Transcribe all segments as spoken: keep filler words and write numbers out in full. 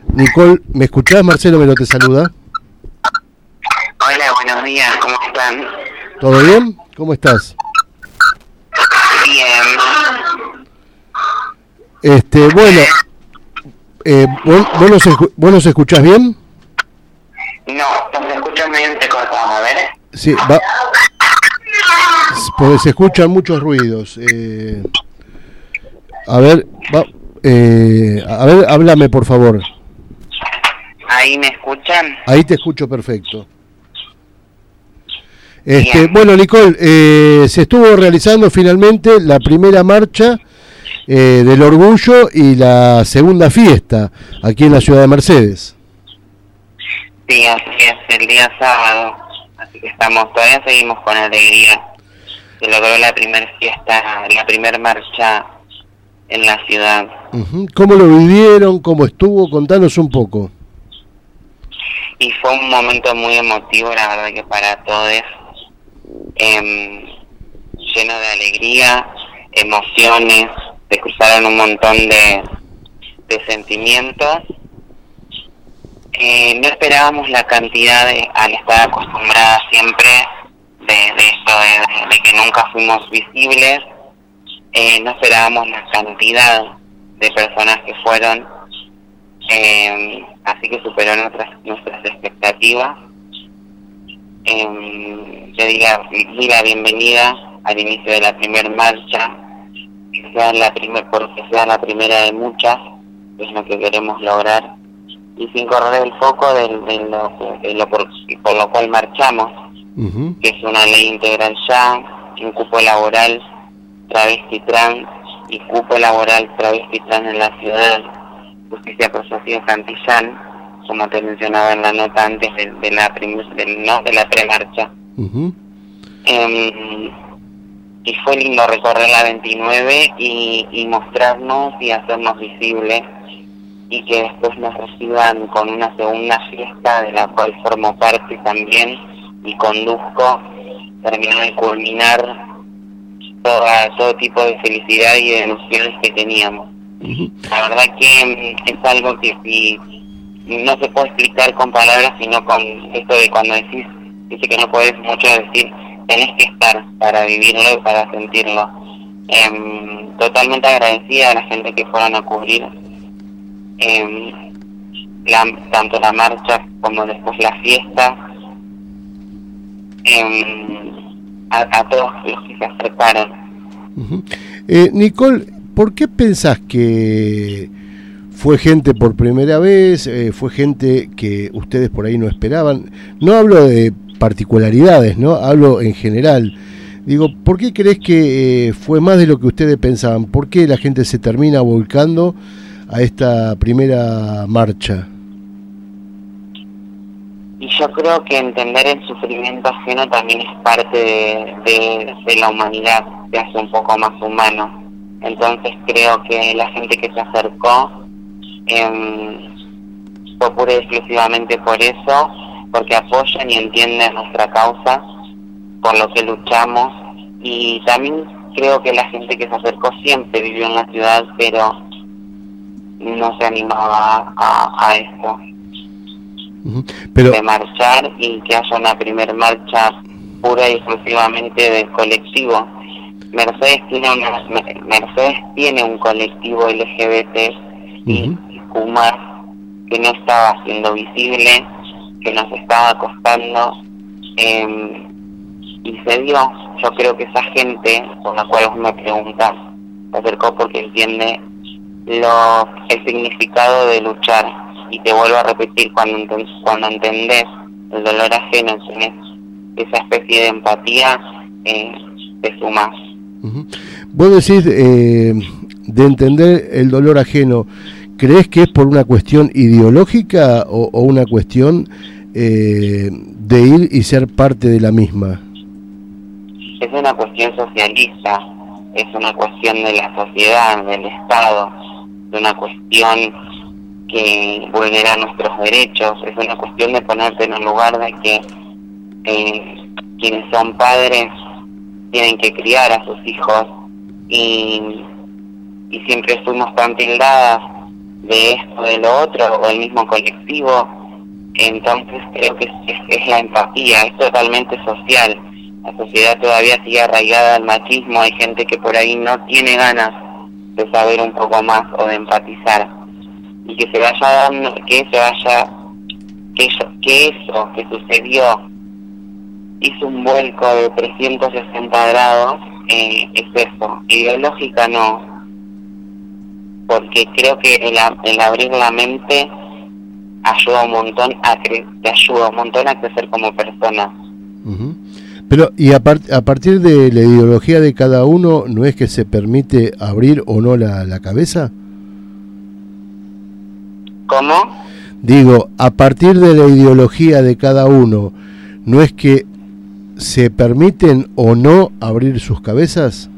Nicole, ¿me escuchás? Marcelo Melo te saluda. Hola, buenos días, ¿cómo están? ¿Todo bien? ¿Cómo estás? Bien. Este, bueno, eh, ¿vos, vos, nos escu- ¿vos nos escuchás bien? No, los escucho medio entrecortados, a ver. Sí, va, porque se escuchan muchos ruidos. Eh, a ver, va, eh, a ver, háblame por favor. ¿Ahí me escuchan? Ahí te escucho perfecto. Este, Bien. bueno, Nicole, eh, se estuvo realizando finalmente la primera marcha eh, del orgullo y la segunda fiesta aquí en la ciudad de Mercedes. Sí, así es, el día sábado. Así que estamos, todavía seguimos con alegría. Se logró la primera fiesta, la primera marcha en la ciudad. Uh-huh. ¿Cómo lo vivieron? ¿Cómo estuvo? Contanos un poco. Y fue un momento muy emotivo, la verdad que para todos, eh, lleno de alegría, emociones, se cruzaron un montón de, de sentimientos. Eh, no esperábamos la cantidad de, al estar acostumbrada siempre de, de esto de, de que nunca fuimos visibles, eh, no esperábamos la cantidad de personas que fueron, eh, así que superó nuestras nuestras expectativas. Eh, yo diría, di la bienvenida al inicio de la primera marcha, que sea la primer, porque sea la primera de muchas, que es lo que queremos lograr, y sin correr el foco de, de, lo, de lo por, por lo cual marchamos, uh-huh. que es una ley integral ya, un cupo laboral travesti trans y cupo laboral travesti trans en la ciudad, justicia por Sofía Cantillán, como te mencionaba en la nota antes de, de la prim, de, no, de la premarcha. Uh-huh. Eh, y fue lindo recorrer la veintinueve y, y mostrarnos y hacernos visibles, y que después nos reciban con una segunda fiesta de la cual formo parte también y conduzco, terminó de culminar toda, todo tipo de felicidad y de emociones que teníamos. Uh-huh. La verdad que es algo que si no se puede explicar con palabras, sino con esto de cuando decís, dice que no podés mucho decir, tenés que estar para vivirlo y para sentirlo. Eh, totalmente agradecida a la gente que fueron a cubrir Eh, la, tanto la marcha como después la fiesta, eh, a, a todos los que se acercaron. Uh-huh. eh, Nicole, ¿por qué pensás que fue gente por primera vez, eh, fue gente que ustedes por ahí no esperaban? No hablo de particularidades, no hablo en general. Digo, ¿por qué crees que eh, fue más de lo que ustedes pensaban? ¿Por qué la gente se termina volcando a esta primera marcha? Y yo creo que entender el sufrimiento ajeno también es parte de, de, de la humanidad, te hace un poco más humano. Entonces creo que la gente que se acercó eh, fue pura y exclusivamente por eso, porque apoyan y entienden nuestra causa, por lo que luchamos, y también creo que la gente que se acercó siempre vivió en la ciudad, pero no se animaba a, a esto, uh-huh. Pero... de marchar, y que haya una primer marcha pura y exclusivamente del colectivo. Mercedes tiene una, Mercedes tiene un colectivo L G B T y uh-huh. Q más que no estaba siendo visible, que nos estaba costando, eh, y se dio. Yo creo que esa gente, por la cual vos me preguntas, se acercó porque entiende Lo, el significado de luchar, y te vuelvo a repetir, cuando, ent cuando entendés el dolor ajeno, tenés esa especie de empatía, eh, te sumás. Uh-huh. Vos decís eh, de entender el dolor ajeno, ¿crees que es por una cuestión ideológica o, o una cuestión eh, de ir y ser parte de la misma? Es una cuestión socialista, es una cuestión de la sociedad, del Estado, es una cuestión que vulnera nuestros derechos, es una cuestión de ponerte en un lugar de que eh, quienes son padres tienen que criar a sus hijos, y, y siempre fuimos tan tildadas de esto, de lo otro, o el mismo colectivo. Entonces creo que es, es, es la empatía, es totalmente social. La sociedad todavía sigue arraigada al machismo, hay gente que por ahí no tiene ganas de saber un poco más o de empatizar, y que se vaya dando, que se vaya, que eso, que eso que sucedió hizo un vuelco de trescientos sesenta grados, eh, es eso. Ideológica no, porque creo que el, el abrir la mente ayuda un montón a cre te ayuda un montón a crecer como persona. Uh-huh. Pero, y a, part a partir de la ideología de cada uno, ¿no es que se permite abrir o no la, la cabeza? ¿Cómo? Digo, a partir de la ideología de cada uno, ¿no es que se permiten o no abrir sus cabezas?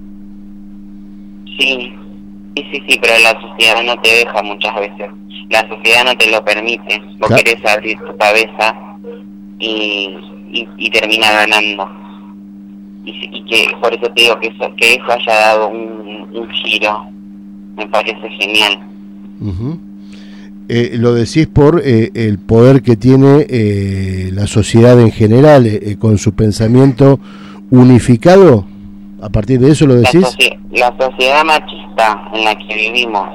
Sí, sí, sí, sí, pero la sociedad no te deja muchas veces. La sociedad no te lo permite. Vos claro. querés abrir tu cabeza y, y, y termina ganando. Y, y que por eso te digo que eso, que eso haya dado un, un giro. Me parece genial. Uh-huh. Eh, lo decís por eh, el poder que tiene eh, la sociedad en general, eh, con su pensamiento unificado. A partir de eso lo decís. La, soci la sociedad machista en la que vivimos.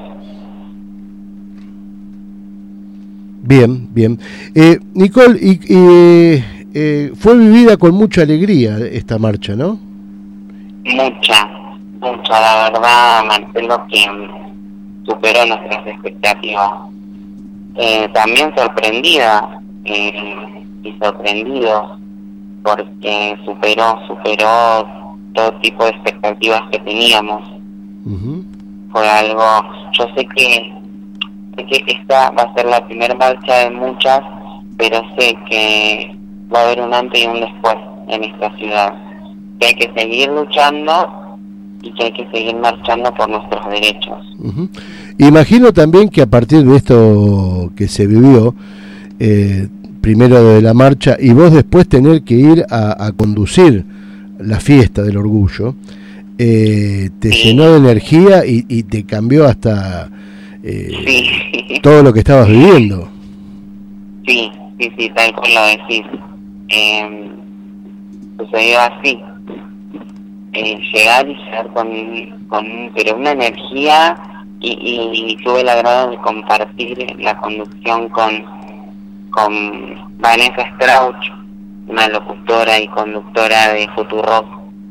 Bien, bien. Eh, Nicole, y, y, eh, fue vivida con mucha alegría esta marcha, ¿no? Mucha, mucha, la verdad, Marcelo, que superó nuestras expectativas. Eh, también sorprendida eh, y sorprendido porque superó superó todo tipo de expectativas que teníamos. Uh-huh. Fue algo, yo sé que sé que esta va a ser la primera marcha de muchas, pero sé que va a haber un antes y un después en esta ciudad, que hay que seguir luchando y que hay que seguir marchando por nuestros derechos. Uh-huh. Imagino también que a partir de esto que se vivió, eh, primero de la marcha, y vos después tener que ir a, a conducir la fiesta del orgullo, eh, te sí. llenó de energía y, y te cambió hasta eh, sí. todo lo que estabas viviendo. Sí, sí, sí, tal cual lo decís. Eh, sucedió así. Eh, llegar y llegar con, con pero una energía. Y, y, y tuve el agrado de compartir la conducción con, con Vanessa Strauch, una locutora y conductora de Futurock,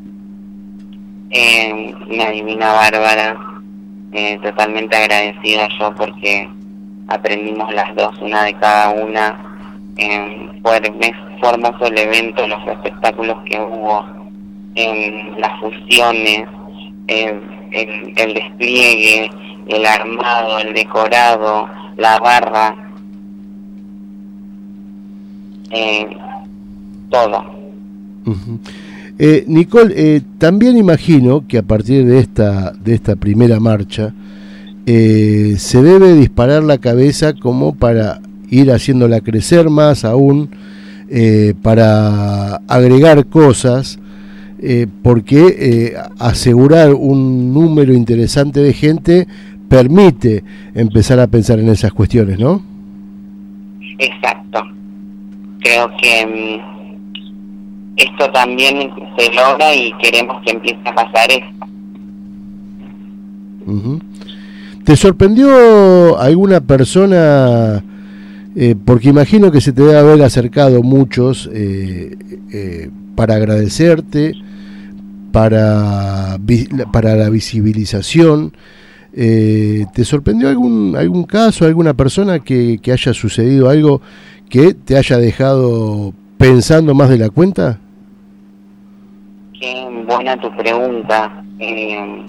eh, una divina bárbara, eh, totalmente agradecida yo porque aprendimos las dos, una de cada una. Eh, fue, fue hermoso el evento, los espectáculos que hubo, eh, las fusiones, eh, el, el despliegue, el armado, el decorado, la barra, eh, todo. Uh-huh. eh, Nicole, eh, también imagino que a partir de esta de esta primera marcha eh, se debe disparar la cabeza como para ir haciéndola crecer más aún, eh, para agregar cosas. Eh, porque eh, asegurar un número interesante de gente permite empezar a pensar en esas cuestiones, ¿no? Exacto. Creo que um, esto también se logra y queremos que empiece a pasar esto. Uh-huh. ¿Te sorprendió alguna persona? Eh, porque imagino que se te debe haber acercado muchos eh, eh, para agradecerte, para para la visibilización. Eh, ¿te sorprendió algún algún caso, alguna persona que, que haya sucedido algo que te haya dejado pensando más de la cuenta? Qué buena tu pregunta, eh,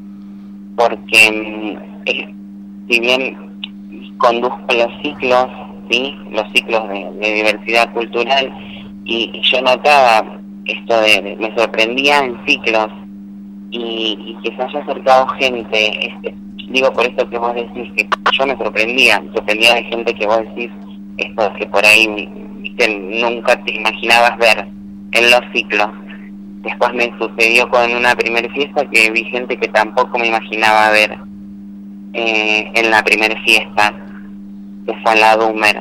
porque eh, si bien conduzco los ciclos, sí, los ciclos de, de diversidad cultural, y, y yo notaba esto de, de, me sorprendía en ciclos y, y que se haya acercado gente, este, digo por esto que vos decís, que yo me sorprendía, me sorprendía de gente que vos decís, esto que por ahí viste, nunca te imaginabas ver en los ciclos. Después me sucedió con una primer fiesta que vi gente que tampoco me imaginaba ver. eh, en la primera fiesta, que fue en la Dumer.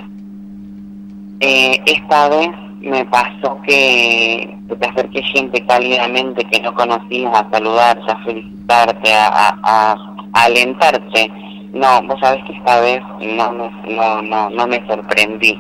Eh, esta vez me pasó que te acerqué gente cálidamente que no conocías a saludarte, a felicitarte, a, a, a, a alentarte. No, vos sabés que esta vez no me, no, no, no me sorprendí.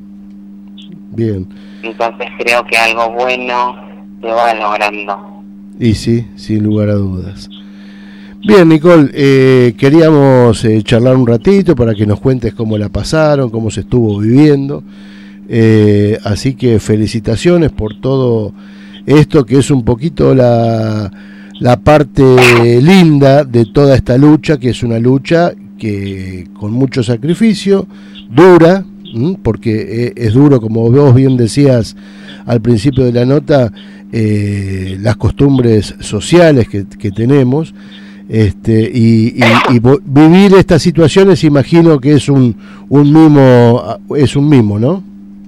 Bien. Entonces creo que algo bueno se va logrando. Y sí, sin lugar a dudas. Bien, Nicole, eh, queríamos eh, charlar un ratito para que nos cuentes cómo la pasaron, cómo se estuvo viviendo. Eh, así que felicitaciones por todo esto, que es un poquito la, la parte linda de toda esta lucha, que es una lucha que con mucho sacrificio, dura, ¿m? porque es duro, como vos bien decías al principio de la nota, eh, las costumbres sociales que, que tenemos, este, y, y, y vivir estas situaciones, imagino que es un, un mimo, es un mimo, ¿no?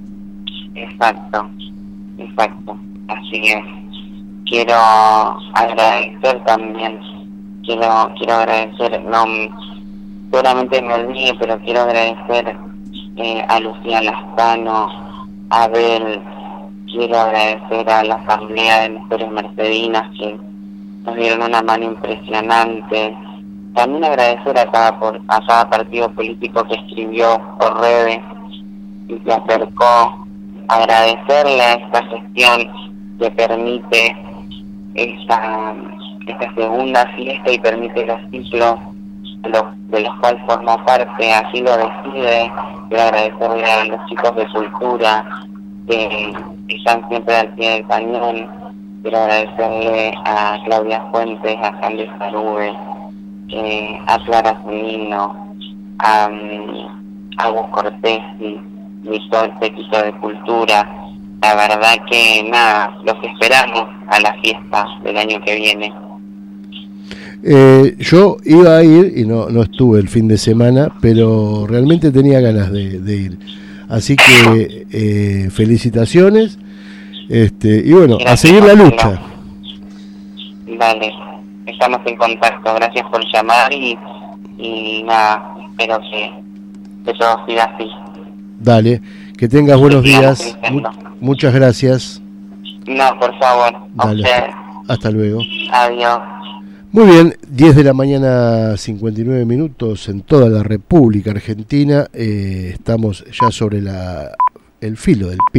Exacto, exacto, así es. Quiero agradecer también, quiero quiero agradecer, no, seguramente me olvidé, pero quiero agradecer eh, a Lucía Lascano, a Abel, quiero agradecer a la Asamblea de Mujeres Mercedinas que nos dieron una mano impresionante. También agradecer a cada, por, a cada partido político que escribió por redes y se acercó. Agradecerle a esta gestión que permite esta, esta segunda fiesta y permite los ciclos de los, de los cuales forma parte, así lo decide. Quiero agradecerle a los chicos de cultura que están siempre al pie del cañón. Quiero agradecerle a Claudia Fuentes, a Candy Sarube, eh, a Clara Zunino, a, a Gus Cortés y y todo el séquito de cultura. La verdad que nada, los esperamos a la fiesta del año que viene. Eh, yo iba a ir y no, no estuve el fin de semana, pero realmente tenía ganas de, de ir. Así que eh, felicitaciones, este, y bueno, gracias, a seguir la lucha. Dale, estamos en contacto, gracias por llamar y, y nada, espero que, que todo siga así. Dale, que tengas buenos días. Mu muchas gracias. No, por favor. Dale, hasta, hasta luego. Adiós. Muy bien, diez de la mañana, cincuenta y nueve minutos en toda la República Argentina. Eh, estamos ya sobre la, el filo del